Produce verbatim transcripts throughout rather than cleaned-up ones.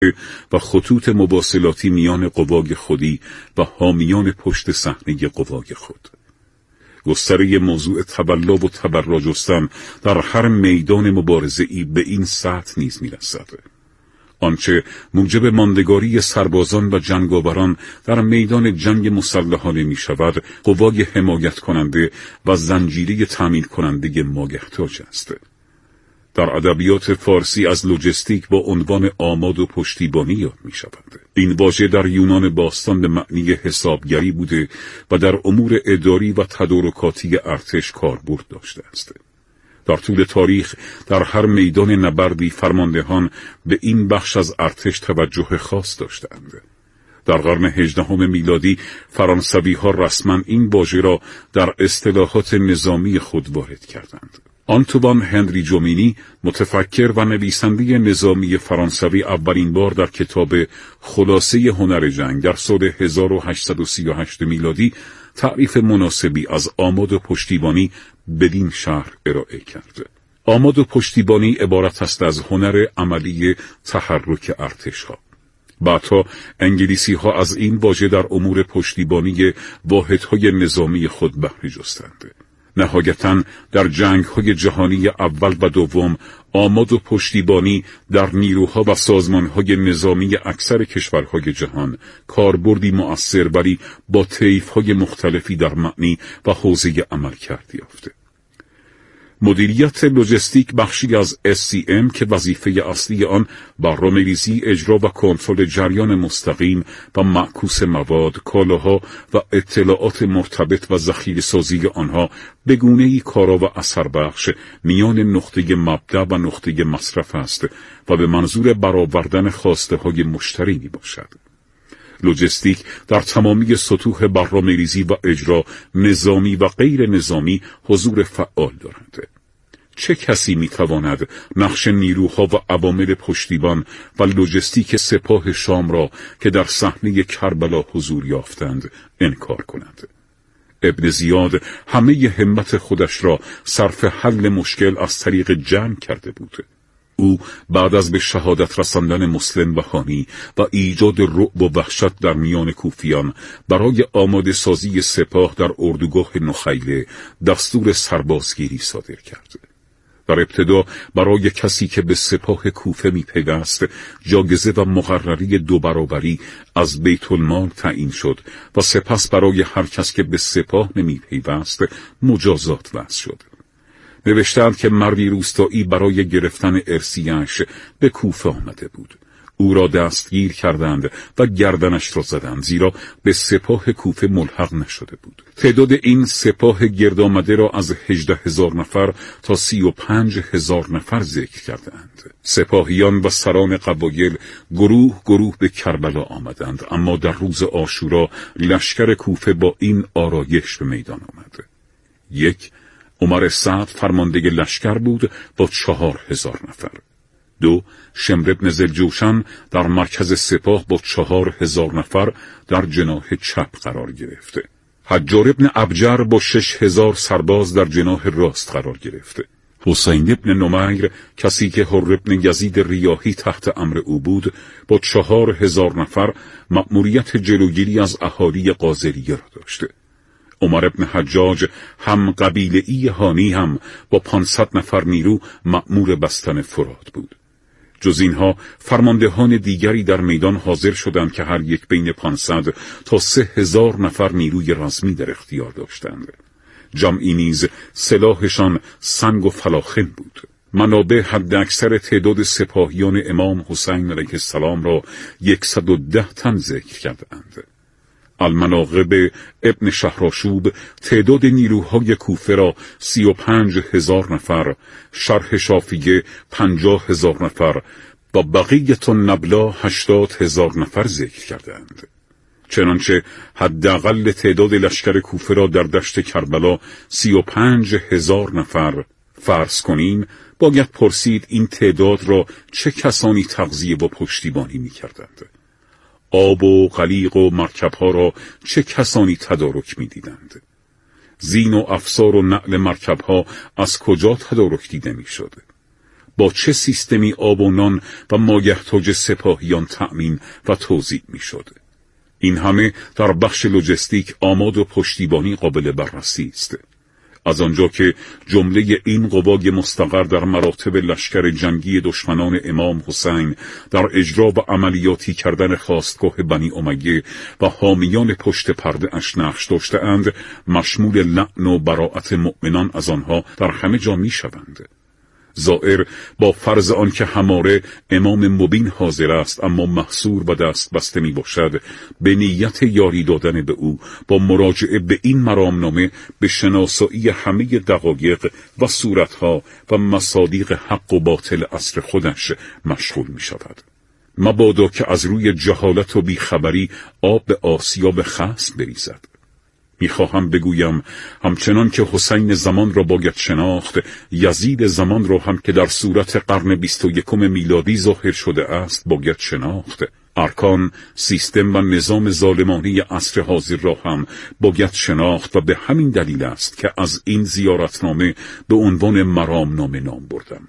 و خطوط مواصلاتی میان قوای خودی و حامیان پشت صحنه قوای خود. گستره موضوع تولا و تبرا جستن در هر میدان مبارزه‌ای به این سطح نیز می‌رسد. آنچه موجب ماندگاری سربازان و جنگاوران در میدان جنگ مسلحانه می شود، قوای حمایت کننده و زنجیره تامین کننده ماگهتاج است. در ادبیات فارسی از لوجستیک با عنوان آماد و پشتیبانی یاد می شود. این واژه در یونان باستان به معنی حسابگری بوده و در امور اداری و تدارکاتی ارتش کاربرد داشته است. در طول تاریخ در هر میدان نبردی فرماندهان به این بخش از ارتش توجه خاص داشتند. در قرن هجدهم میلادی فرانسوی‌ها رسما این واژه را در اصطلاحات نظامی خود وارد کردند. آنتوان هنری جومینی، متفکر و نویسنده نظامی فرانسوی، اولین بار در کتاب خلاصه هنر جنگ در سال هزار و هشتصد و سی و هشت میلادی تعریف مناسبی از آماد و پشتیبانی بدین شرح ارائه کرد. آماد و پشتیبانی عبارت است از هنر عملی تحرک ارتش‌ها. بعدها انگلیسی ها از این واژه در امور پشتیبانی واحدهای نظامی خود بهره جستند. نهایتاً در جنگ‌های جهانی اول و دوم آماد و پشتیبانی در نیروها و سازمان‌های نظامی اکثر کشورهای جهان کاربردی مؤثر ولی با طیف‌های مختلفی در معنی و حوزه عمل کرد یافته. مدیریت لوجستیک بخشی از اس سی ام که وظیفه اصلی آن برنامه‌ریزی، اجرا و کنترل جریان مستقیم و معکوس مواد، کالاها و اطلاعات مرتبط و ذخیره‌سازی آنها به گونه‌ای کارا و اثر بخش میان نقطه مبدأ و نقطه مصرف است و به منظور برآوردن خواسته‌های مشتری میباشد. لوجستیک در تمامی سطوح برنامه‌ریزی و اجرا، نظامی و غیر نظامی، حضور فعال دارد. چه کسی میتواند نقش نیروها و عوامل پشتیبان و لوجستیک سپاه شام را که در صحنه کربلا حضور یافتند انکار کند؟ ابن زیاد همه همت خودش را صرف حل مشکل از طریق جنگ کرده بود. او بعد از به شهادت رساندن مسلم و هانی و ایجاد رعب و وحشت در میان کوفیان برای آماده سازی سپاه در اردوگاه نخیله دستور سربازگیری صادر کرد. در ابتدا برای کسی که به سپاه کوفه می پیوست جایزه و مقرری دو برابری از بیت المال تعیین شد و سپس برای هر کس که به سپاه نمی پیوست مجازات وضع شد. نوشتند که مردی روستایی برای گرفتن ارثیه‌اش به کوفه آمده بود. او را دستگیر کردند و گردنش را زدند، زیرا به سپاه کوفه ملحق نشده بود. تعداد این سپاه گرد آمده را از هجده هزار نفر تا سی و پنج هزار نفر ذکر کردند. سپاهیان و سران قبایل گروه گروه به کربلا آمدند، اما در روز عاشورا لشکر کوفه با این آرایش به میدان آمد. یک، عمر سعد فرمانده لشکر بود با چهار هزار نفر. دو، شمر ابن ذوالجوشن در مرکز سپاه با چهار هزار نفر در جناح چپ قرار گرفته. حجار ابن ابجر با شش هزار سرباز در جناح راست قرار گرفته. حسین ابن نمیر، کسی که حر ابن یزید ریاحی تحت امر او بود، با چهار هزار نفر مأموریت جلوگیری از اهالی قاذریه را داشته. عمر ابن حجاج هم قبیله‌ای هانی هم با پانصد نفر نیرو مأمور بستن فرات بود. جز اینها فرماندهان دیگری در میدان حاضر شدند که هر یک بین پانصد تا سه هزار نفر نیروی رزمی در اختیار داشتند. جمعی نیز سلاحشان سنگ و فلاخن بود. منابع حد اکثر تعداد سپاهیان امام حسین علیه السلام را یکصد و ده تن ذکر کردند. المناقب ابن شهرآشوب تعداد نیروهای کوفه را سی و پنج هزار نفر، شرح شافیه پنجاه هزار نفر و بقیت النبلا هشتاد هزار نفر ذکر کردند. چنانچه حداقل تعداد لشکر کوفه را در دشت کربلا سی و پنج هزار نفر فرض کنیم، باید پرسید این تعداد را چه کسانی تغذیه و پشتیبانی می کردند؟ آب و قلیق و مرکبها را چه کسانی تدارک می دیدند؟ زین و افسار و نعل مرکبها از کجا تدارک دیده می شد؟ با چه سیستمی آب و نان و مایحتاج سپاهیان تأمین و توزیع میشد. این همه در بخش لوجستیک آماد و پشتیبانی قابل بررسی است. از آنجا که جمله این قوای مستقر در مراتب لشکر جنگی دشمنان امام حسین در اجرا و عملیاتی کردن خواستگاه بنی امیه و حامیان پشت پرده اش نقش داشته‌اند، مشمول لعن و براءت مؤمنان از آنها در همه جا می شوند. زائر با فرض آن که هماره امام مبین حاضر است اما محصور و دست بسته می باشد، به نیت یاری دادن به او با مراجعه به این مرامنامه به شناسایی همه دقایق و صورتها و مصادیق حق و باطل عصر خودش مشغول می شود. مبادا که از روی جهالت و بیخبری آب به آسیاب خصم بریزد. میخواهم بگویم همچنان که حسین زمان را باید شناخت، یزید زمان را هم که در صورت قرن بیست و یکم میلادی ظاهر شده است باید شناخت. ارکان، سیستم و نظام ظالمانی عصر حاضر را هم باید شناخت و به همین دلیل است که از این زیارتنامه به عنوان مرامنامه نام بردم.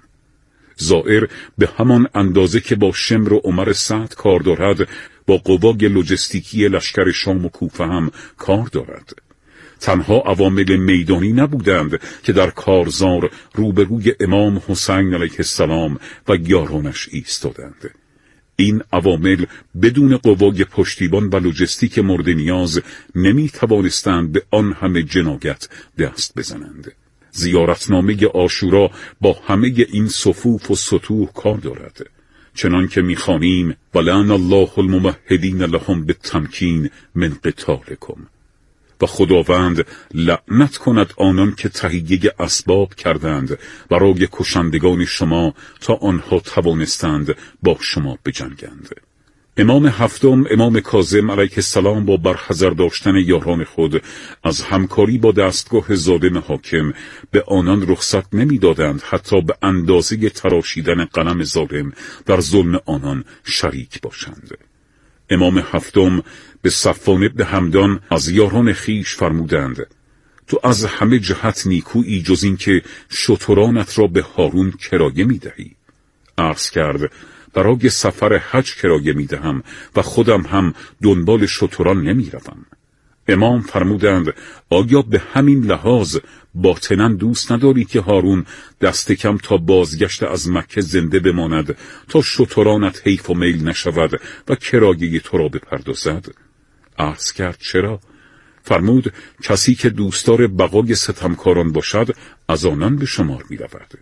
زائر به همان اندازه که با شمر و عمر سعد کار دارد، با قوای لوجستیکی لشکر شام و کوفه هم کار دارد. تنها عوامل میدانی نبودند که در کارزار روبروی امام حسین علیه السلام و یارانش ایستادند. این عوامل بدون قوای پشتیبان و لوجستیک مورد نیاز نمی توانستند به آن همه جنایت دست بزنند. زیارتنامه عاشورا با همه این صفوف و سطوح کار دارد، چنان که می‌خوانیم ولعن الله الممهدین لهم بالتمکین من قتالکم، و خداوند لعنت کند آنان که تهیه اسباب کردند برای کشندگان شما تا آنها توانستند با شما بجنگند. امام هفتم، امام کاظم علیه السلام، با برحذر داشتن یاران خود از همکاری با دستگاه ظالم حاکم به آنان رخصت نمی دادند حتی به اندازه تراشیدن قلم ظالم در ظلم آنان شریک باشند. امام هفتم به صفوان بن همدان از یاران خیش فرمودند تو از همه جهت نیکویی جز این که شترانت را به هارون کرایه می دهی. عرض کرد برای سفر حج کرایه می دهم و خودم هم دنبال شتران نمی روم. امام فرمودند آیا به همین لحاظ باطناً دوست نداری که هارون دست کم تا بازگشت از مکه زنده بماند تا شترانت حیف و میل نشود و کرایه تو را بپردازد؟ عرض کرد چرا؟ فرمود کسی که دوستدار بقای ستمکاران باشد از آنان به شمار می رود.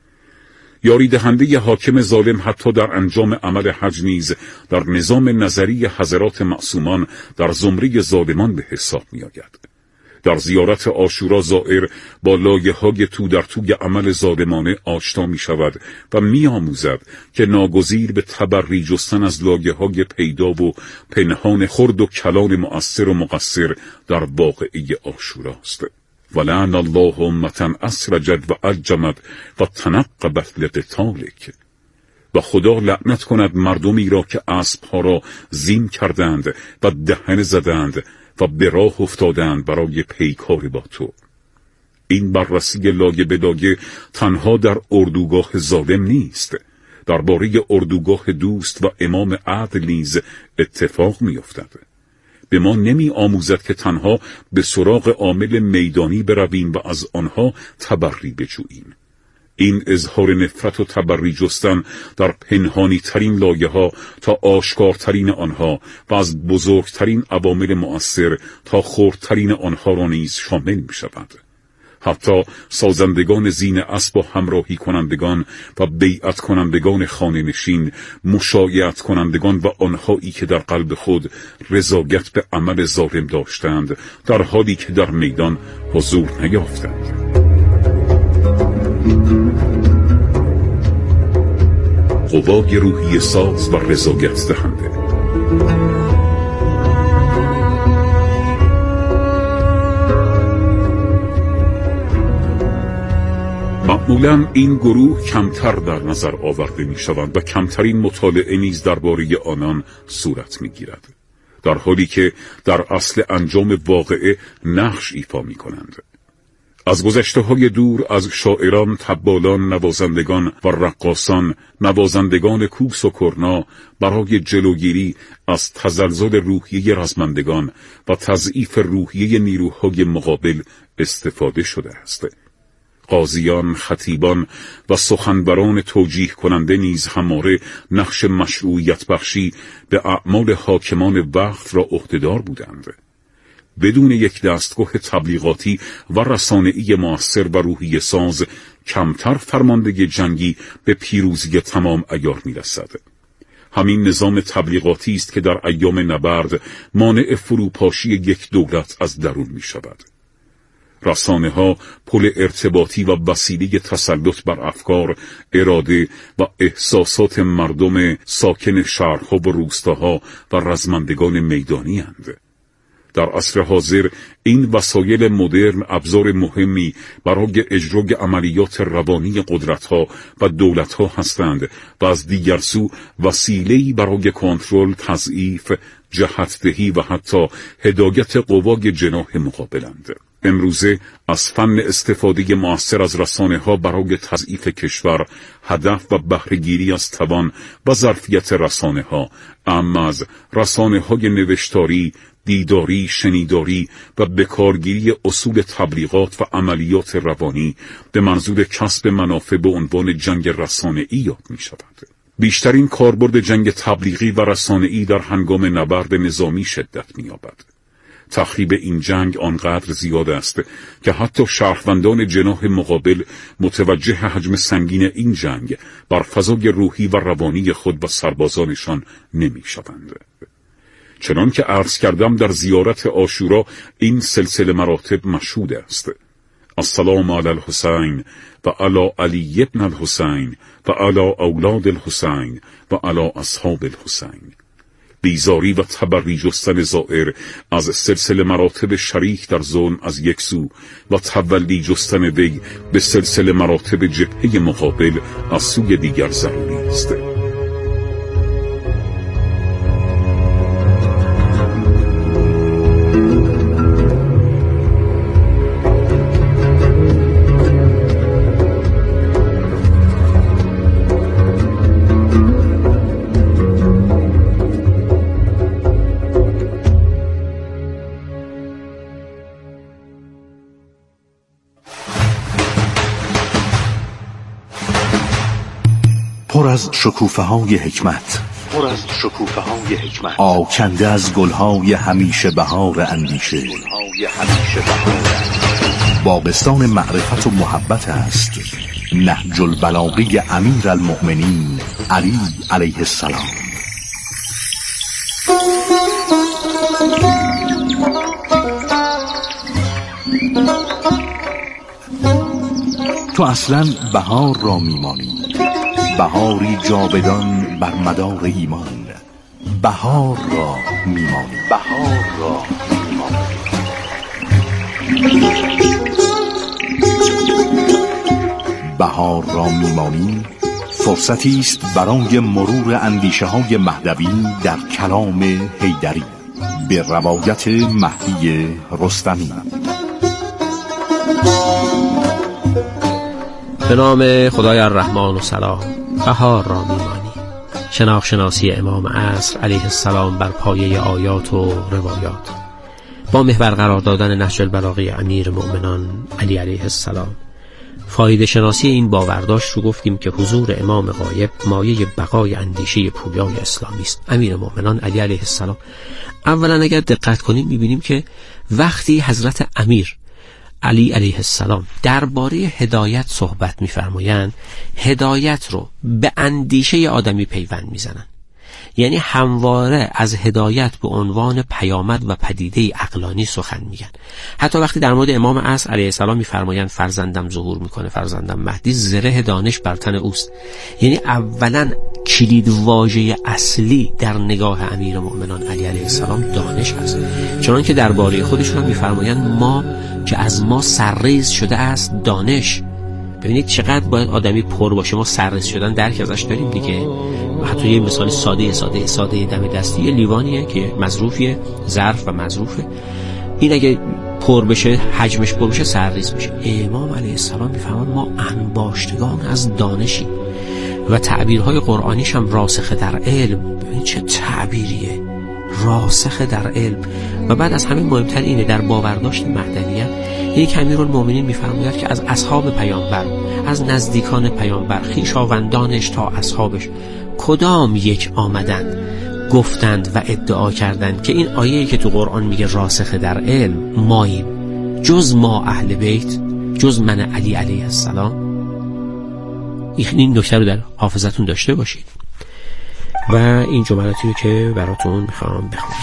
یاری دهنده حاکم ظالم حتی در انجام عمل حج نیز در نظام نظری حضرات معصومان در زمره ظالمان به حساب می آید. در زیارت عاشورا زائر با لایه‌های تو در توی عمل ظالمانه آشنا می شود و می آموزد که ناگزیر به تبری جستن از لایه‌های پیدا و پنهان خرد و کلان مؤثر و مقصر در واقعه عاشوراست. ولعن الله امة اسرجت و اجمد و تنقبت لقتالک، و خدا لعنت کند مردمی را که اسبها را زین کردند و دهنه زدند و به راه افتادند برای پیکار با تو. این بررسی لایه به لایه تنها در اردوگاه ظالم نیست، درباره اردوگاه دوست و امام عدل نیز اتفاق می افتد. به ما نمی آموزد که تنها به سراغ عامل میدانی برویم و از آنها تبری بجوییم. این اظهار نفرت و تبری جستن در پنهانی ترین لایه ها تا آشکارترین آنها و از بزرگترین عوامل مؤثر تا خردترین آنها را نیز شامل می شود. حتی سازندگان زین اسب و همراهی کنندگان و بیعت کنندگان خانه نشین، مشایعت کنندگان و آنهایی که در قلب خود رضایت به عمل ظالم داشتند در حالی که در میدان حضور نیافتند. قوای روحی ساز و رضایت دهنده. معمولاً این گروه کمتر در نظر آورده می شوند و کمترین مطالعه نیز درباره آنان صورت می گیرد، در حالی که در اصل انجام واقعه نقش ایفا می کنند. از گذشته‌های دور از شاعران، طبالان، نوازندگان و رقاصان، نوازندگان کوس و کرنا برای جلوگیری از تزلزل روحیه رزمندگان و تضعیف روحیه نیروهای مقابل استفاده شده است. قاضیان، خطیبان و سخنوران توجیه کننده نیز همواره نقش مشروعیت بخشی به اعمال حاکمان وقت را عهده‌دار بودند. بدون یک دستگاه تبلیغاتی و رسانه‌ای مؤثر و روحیه ساز، کمتر فرماندهی جنگی به پیروزی تمام عیار می‌رسد. همین نظام تبلیغاتی است که در ایام نبرد مانع فروپاشی یک دولت از درون می‌شود. رسانه ها پل ارتباطی و وسیله تسلط بر افکار، اراده و احساسات مردم ساکن شهرها و روستاها و رزمندگان میدانی اند. در عصر حاضر این وسایل مدرن ابزار مهمی برای اجرای عملیات روانی قدرت‌ها و دولت‌ها هستند و از دیگر سو وسیله‌ای برای کنترل، تضعیف، جهت‌دهی و حتی هدایت قوای جناح مقابلند. امروزه از فن استفاده مؤثر از رسانه‌ها برای تضعیف کشور، هدف و بهره‌گیری از توان و ظرفیت رسانه‌ها، اما از رسانه‌های نوشتاری، دیداری، شنیداری و بکارگیری اصول تبلیغات و عملیات روانی به منظور کسب منافع به عنوان جنگ رسانه‌ای یاد می‌شود. بیشترین کاربرد جنگ تبلیغی و رسانه‌ای در هنگام نبرد نظامی شدت می‌یابد. تخریب این جنگ آنقدر زیاد است که حتی شهروندان جناح مقابل متوجه حجم سنگین این جنگ بر فضای روحی و روانی خود و سربازانشان نمی‌شوند. چنان که عرض کردم در زیارت عاشورا این سلسله مراتب مشهود است. السلام علی الحسین و علی علی ابن الحسین و علی اولاد الحسین و علی اصحاب الحسین. بیزاری و تبری جستن زائر از سلسله مراتب شریک در ظلم از یک سو و تولی جستن وی به سلسله مراتب جبهه مقابل از سوی دیگر ضروری است. پر از شکوفه‌های حکمت، پر از شکوفه‌های حکمت، آکنده از گل‌های همیشه بهار اندیشه. گل‌های همیشه بهار باغستان معرفت و محبت است. نهج البلاغه امیر المؤمنین علی علیه السلام. تو اصلا بهار را میمانی، بهاری جاودان بر مدار ایمان. بهار را میمانی، بهار را میمانی. بهار را میمانی فرصتی است برای مرور اندیشه های مهدوی در کلام حیدری به روایت مهدی رستمی. به نام خدای الرحمن و سلام. بهار را میمانی. شناخت شناسی امام عصر علیه السلام بر پایه آیات و روایات با محور قرار دادن نهج البلاغه امیر مؤمنان علی علیه السلام. فایده شناسی این باورداشت رو گفتیم که حضور امام غایب مایه بقای اندیشه پویای اسلامی است، امیر مؤمنان علی علیه السلام. اولا اگر دقت کنیم میبینیم که وقتی حضرت امیر علی علیه السلام درباره هدایت صحبت می‌فرمایند، هدایت رو به اندیشه آدمی پیوند میزنن. یعنی همواره از هدایت به عنوان پیامد و پدیده عقلانی سخن میگن. حتی وقتی در مورد امام عصر علیه السلام می‌فرمایند فرزندم ظهور میکنه، فرزندم مهدی، زره دانش بر تن اوست. یعنی اولا کلید واژه اصلی در نگاه امیر مؤمنان علی علیه السلام دانش است. چنانکه درباره خودشون هم می‌فرمایند ما که از ما سرریز شده است دانش. ببینید چقدر باید آدمی پر باشه، ما سرریز شدن درک ازش داریم دیگه. حتی یه مثال ساده ساده ساده دم دستی، یه لیوانیه که مظروفیه، ظرف و مظروفه. این اگه پر بشه، حجمش پر بشه، سرریز میشه. امام علیه السلام میفهمن ما انباشتگان از دانشی و تعبیرهای قرآنیش هم راسخ در علم. ببین چه تعبیریه، راسخ در علم. و بعد از همه مهمتر اینه در باورداشت مهدویت، یعنی که امیرالمومنین میفرماید که از اصحاب پیامبر، از نزدیکان پیامبر، خویشاوندانش تا اصحابش، کدام یک آمدند گفتند و ادعا کردند که این آیه‌ای که تو قرآن میگه راسخ در علم ماییم، جز ما اهل بیت، جز من علی علیه السلام. این نکته رو در حافظتون داشته باشید. و این جملاتی رو که براتون میخوام بخونم.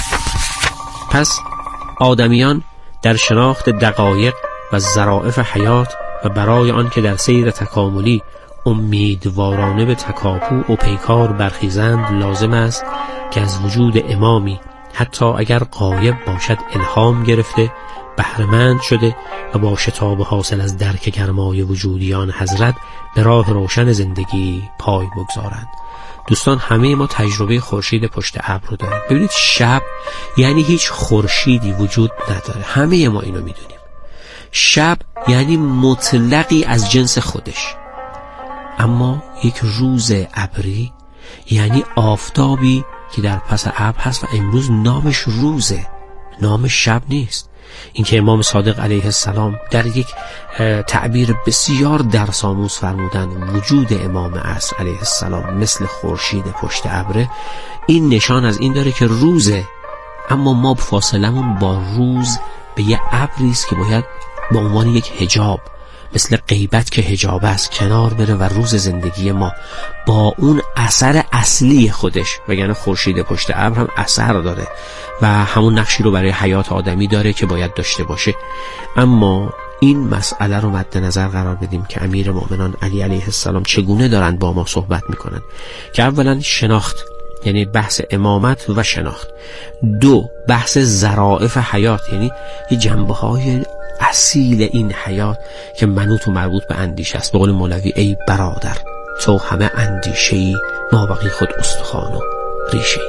پس آدمیان در شناخت دقایق و ظرافت حیات و برای آن که در سیر تکاملی امیدوارانه به تکاپو و پیکار برخیزند، لازم است که از وجود امامی حتی اگر غایب باشد الهام گرفته، بهره‌مند شده و با شتاب حاصل از درک گرمای وجودیان حضرت به راه روشن زندگی پای بگذارند. دوستان همه ما تجربه خورشید پشت ابر رو داریم. ببینید شب یعنی هیچ خورشیدی وجود نداره، همه ما اینو میدونیم. شب یعنی مطلقی از جنس خودش. اما یک روز ابری یعنی آفتابی که در پس ابر هست و امروز نامش روزه، نامش شب نیست. این که امام صادق علیه السلام در یک تعبیر بسیار درس‌آموز فرمودن، وجود امام عصر علیه السلام مثل خورشید پشت ابره، این نشان از این داره که روزه، اما ما فاصلمون با روز به یه ابری است که باید به عنوان یک حجاب، مثل غیبت که حجاب است، کنار بره و روز زندگی ما با اون اثر اصلی خودش، وگرنه خورشید پشت ابر هم اثر داره و همون نقشی رو برای حیات آدمی داره که باید داشته باشه. اما این مسئله رو مد نظر قرار بدیم که امیر مؤمنان علی علیه السلام چگونه دارند با ما صحبت میکنن، که اولا شناخت، یعنی بحث امامت و شناخت. دو، بحث ظرافت حیات، یعنی یه جنبه های اصیل این حیات که منوط و مربوط به اندیشه است. به قول مولوی ای برادر تو همه اندیشه‌ای، ما بقی خود استخوان و ریشه‌ای.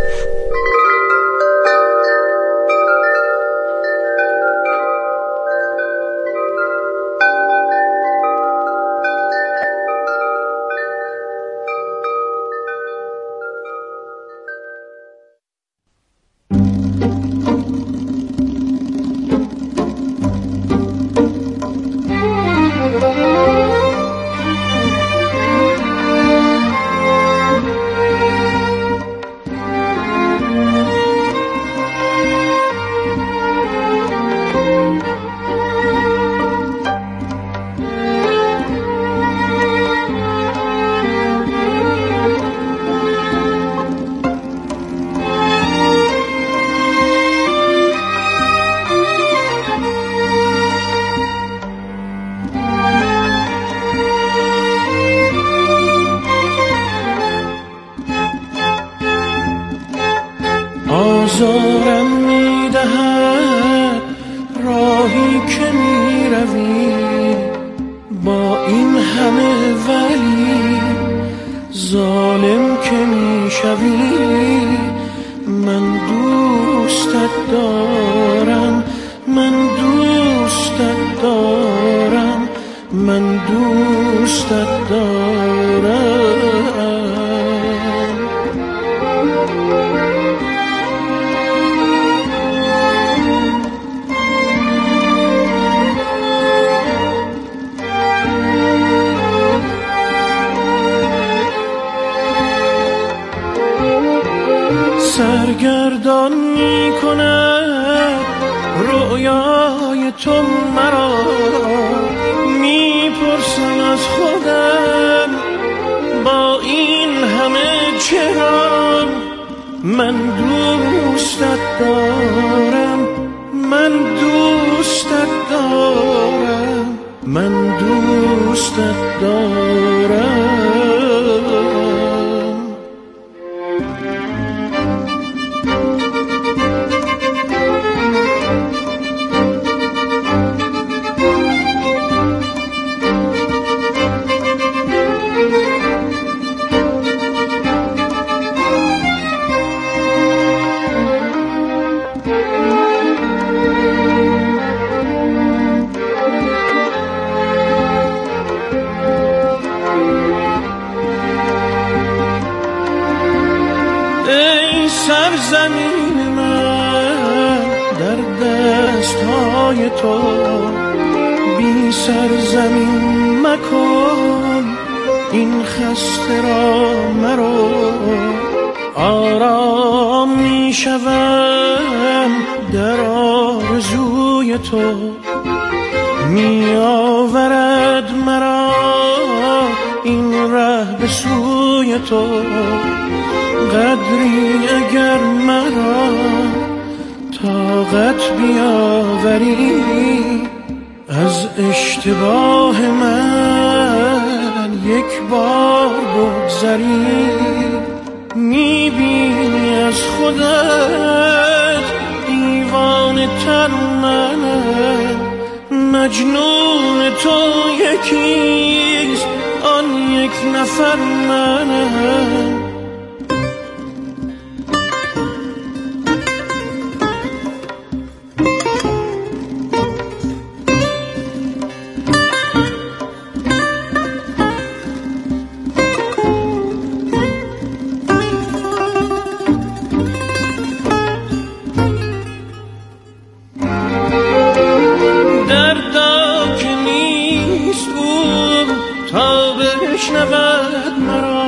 آزارم میدهد راهی که میروی، با این همه ولی ظالم که میشوی. من دوستت دارم، من دوستت دارم، من دوستت دارم. سرگردان می کند رویای تو مرا، می پرسم از خودم با این همه چرا. من دوستت دارم، من دوستت دارم، من دوستت دارم. سرزمین من در دستهای تو، بی سرزمین مکن این خسته را مرو. آرام می شوم در آرزوی تو، می آورد مرا این ره به سوی تو. قدری اگر مرا طاقت بیاوری، از اشتباه من یک بار بگذری. میبینی از خودت دیوانه تر منم، مجنون تو یکیست آن یک نفر منم. بشنود مرا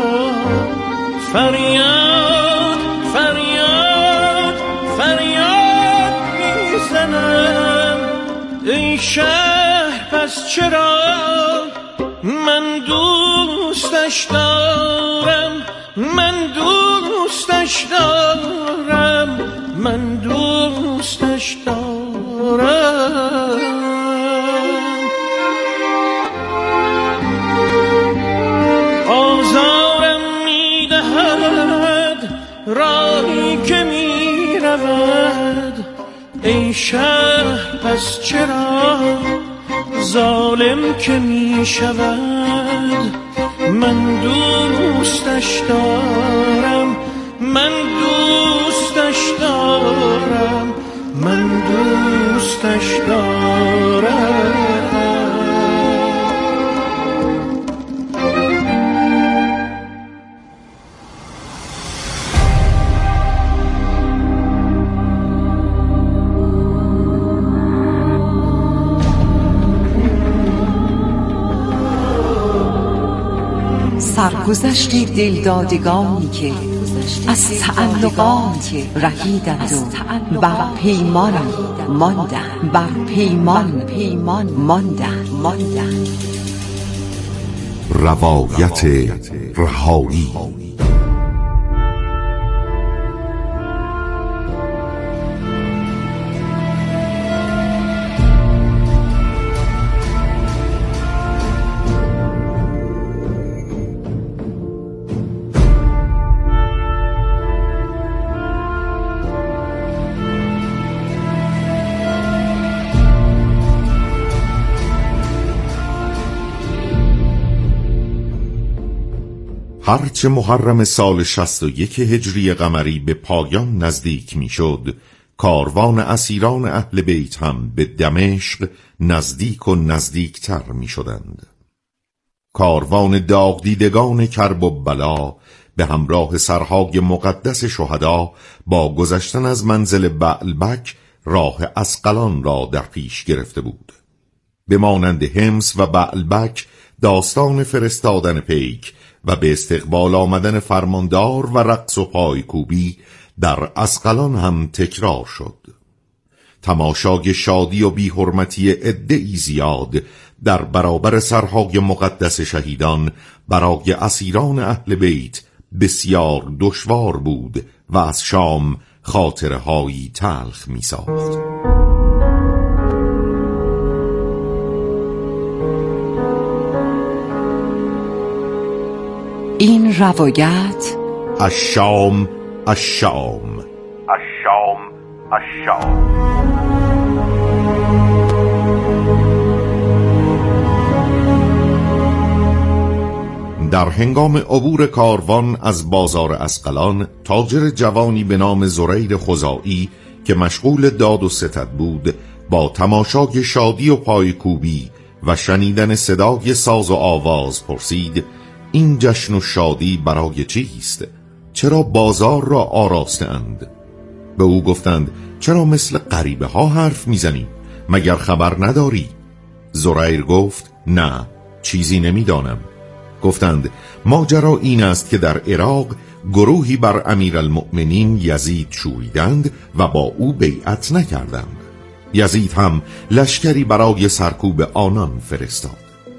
فریاد فریاد فریاد میزنم. ای شهر پس چرا من دوستش دارم، من دوستش دارم، من دوستش دارم. راهی که می رود ای شهر پس چرا ظالم که می شود. من دوستش دارم، من دوستش دارم، من دوستش دارم. سرگذشت دلدادگانی که از تعلقات رهیدند و بر پیمان ماندند، بر پیمان پیمان ماندند ماندند. روایت رهایی. هرچه محرم سال شصت و یک هجری قمری به پایان نزدیک می شد، کاروان اسیران اهل بیت هم به دمشق نزدیک و نزدیکتر می شدند. کاروان داغدیدگان کرب و بلا به همراه سرهای مقدس شهدا با گذشتن از منزل بعلبک راه اسقلان را در پیش گرفته بود. به مانند حمص و بعلبک داستان فرستادن پیک و به استقبال آمدن فرماندار و رقص و پایکوبی در اسقلان هم تکرار شد. تماشای شادی و بی حرمتی عده‌ای زیاد در برابر سرهای مقدس شهیدان برای اسیران اهل بیت بسیار دشوار بود و از شام خاطرهایی تلخ می ساخت. این روایت الشام الشام الشام الشام در هنگام عبور کاروان از بازار اسقلان، تاجر جوانی به نام زریر خزاعی که مشغول داد و ستد بود، با تماشای شادی و پایکوبی و شنیدن صدای ساز و آواز پرسید: این جشن و شادی برای چیست؟ چرا بازار را آراستند؟ به او گفتند چرا مثل غریبه ها حرف میزنی؟ مگر خبر نداری؟ زریر گفت نه، چیزی نمیدانم. گفتند ماجرا این است که در عراق گروهی بر امیرالمؤمنین یزید شوریدند و با او بیعت نکردند. یزید هم لشکری برای سرکوب آنان فرستاد.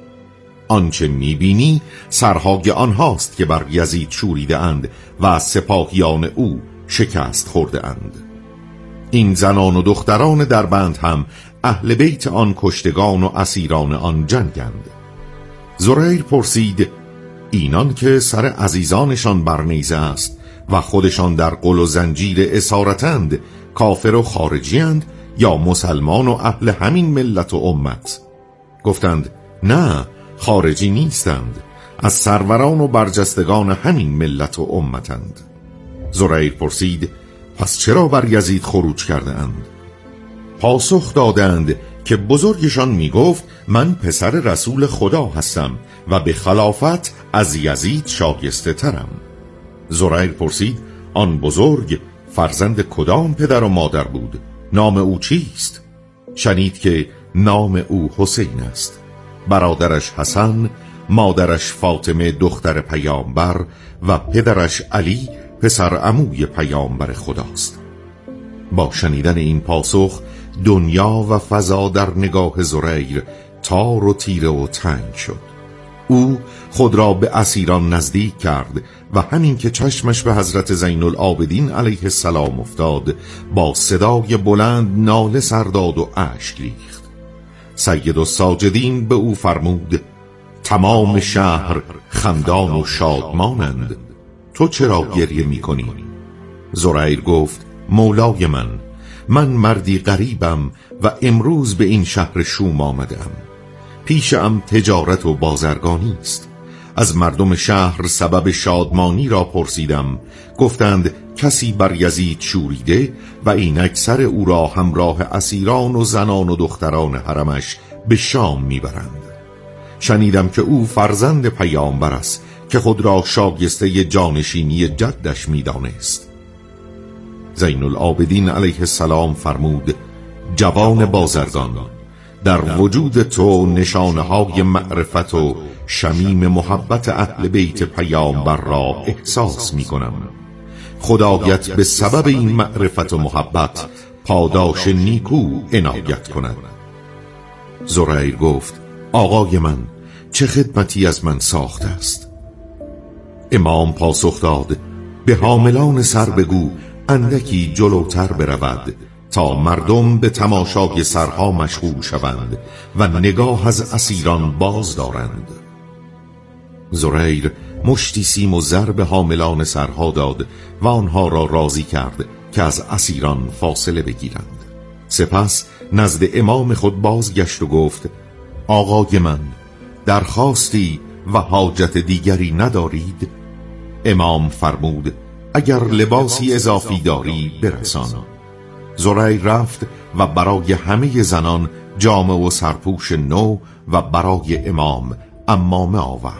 آنچه میبینی سرهای آنهاست که بر یزید شوریده اند و سپاهیان او شکست خورده اند. این زنان و دختران دربند هم اهل بیت آن کشتگان و اسیران آن جنگند. زریر پرسید اینان که سر عزیزانشان بر نیزه است و خودشان در قل و زنجیر اسارتند کافر و خارجیند یا مسلمان و اهل همین ملت و امت؟ گفتند نه، خارجی نیستند، از سروران و برجستگان همین ملت و امتند. زریر پرسید پس چرا بر یزید خروج کرده اند؟ پاسخ دادند که بزرگشان می گفت من پسر رسول خدا هستم و به خلافت از یزید شایسته ترم. زریر پرسید آن بزرگ فرزند کدام پدر و مادر بود؟ نام او چیست؟ شنید که نام او حسین است. برادرش حسن، مادرش فاطمه دختر پیامبر و پدرش علی پسر عموی پیامبر خداست. با شنیدن این پاسخ دنیا و فضا در نگاه زریر تار و تیره و تنگ شد. او خود را به اسیران نزدیک کرد و همین که چشمش به حضرت زین العابدین علیه السلام افتاد با صدای بلند ناله سر داد و اشک ریخت. سید الساجدین به او فرمود تمام شهر خندان و شادمانند، تو چرا گریه می کنی؟ زریر گفت مولای من، من مردی غریبم و امروز به این شهر شوم آمدم. پیشم تجارت و بازرگانی است. از مردم شهر سبب شادمانی را پرسیدم، گفتند کسی بر یزید شوریده و اینک سر او را همراه اسیران و زنان و دختران حرمش به شام میبرند. شنیدم که او فرزند پیامبر است که خود را شایسته جانشینی جدش میدانست. زین العابدین علیه السلام فرمود جوان بازرگان، در وجود تو نشانه های معرفت و شمیم محبت اهل بیت پیامبر را احساس می کنم. خدایت به سبب این معرفت و محبت پاداش نیکو عنایت کند. زریر گفت آقای من، چه خدمتی از من ساخته است؟ امام پاسخ داد به حاملان سر بگو اندکی جلوتر برود تا مردم به تماشای سرها مشغول شوند و نگاه از اسیران باز دارند. زریر مشتی سیم و زر به حاملان سرها داد و آنها را راضی کرد که از اسیران فاصله بگیرند. سپس نزد امام خود بازگشت و گفت آقای من، درخواستی و حاجت دیگری ندارید؟ امام فرمود اگر لباسی اضافی داری برسان. زریر رفت و برای همه زنان جامه و سرپوش نو و برای امام عمامه آورد.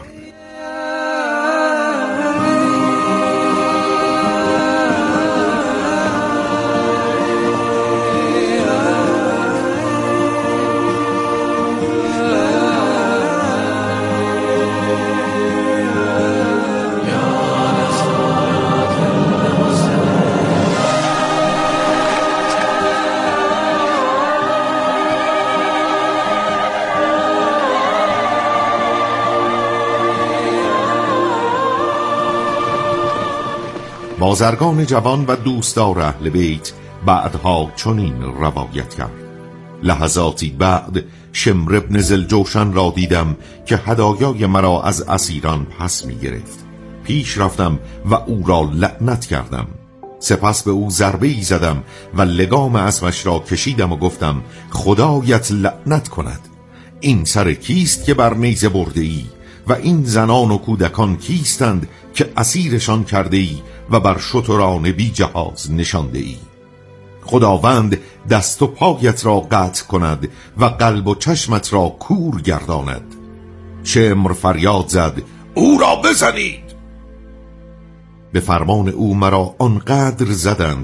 بازرگان جوان و دوستدار اهل بیت بعدها چنین روایت کرد: لحظاتی بعد شمر ابن ذوالجوشن را دیدم که هدایای مرا از اسیران پس می گرفت. پیش رفتم و او را لعنت کردم. سپس به او ضربه ای زدم و لگام اسبش را کشیدم و گفتم خدایت لعنت کند. این سر کیست که بر نیزه برده ای و این زنان و کودکان کیستند که اسیرشان کرده ای و بر شتران بی جهاز نشانده ای؟ خداوند دست و پایت را قطع کند و قلب و چشمت را کور گرداند. شمر فریاد زد او را بزنید. به فرمان او مرا آنقدر زدند